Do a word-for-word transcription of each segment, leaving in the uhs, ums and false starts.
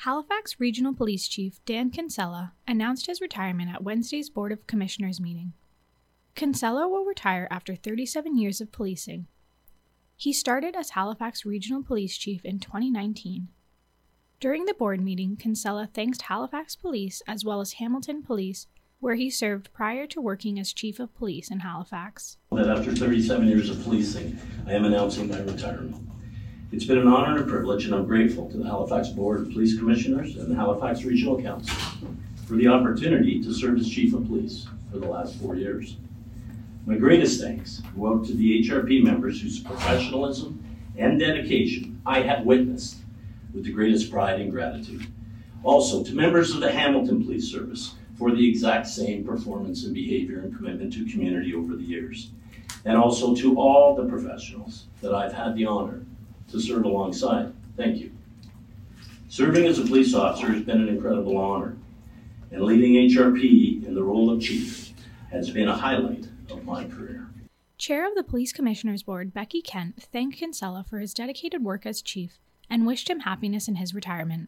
Halifax Regional Police Chief Dan Kinsella announced his retirement at Wednesday's Board of Commissioners meeting. Kinsella will retire after thirty-seven years of policing. He started as Halifax Regional Police Chief in twenty nineteen. During the board meeting, Kinsella thanked Halifax Police as well as Hamilton Police, where he served prior to working as Chief of Police in Halifax. That after thirty-seven years of policing, I am announcing my retirement. It's been an honor and a privilege, and I'm grateful to the Halifax Board of Police Commissioners and the Halifax Regional Council for the opportunity to serve as Chief of Police for the last four years. My greatest thanks go out to the H R P members whose professionalism and dedication I have witnessed with the greatest pride and gratitude. Also to members of the Hamilton Police Service for the exact same performance and behavior and commitment to community over the years. And also to all the professionals that I've had the honor to serve alongside. Thank you. Serving as a police officer has been an incredible honor, and leading H R P in the role of chief has been a highlight of my career. Chair of the Police Commissioners Board, Becky Kent, thanked Kinsella for his dedicated work as chief and wished him happiness in his retirement.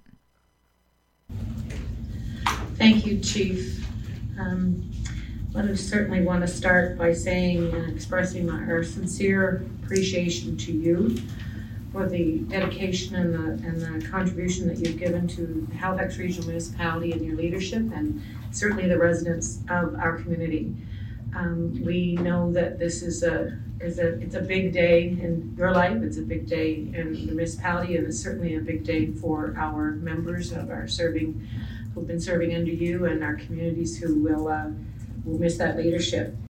Thank you, Chief. Um, I certainly want to start by saying and expressing my, our sincere appreciation to you for the dedication and the, and the contribution that you've given to the Halifax Regional Municipality and your leadership, and certainly the residents of our community. Um, we know that this is a, is a it's a big day in your life, it's a big day in the municipality, and it's certainly a big day for our members of our serving, who've been serving under you, and our communities who will, uh, will miss that leadership.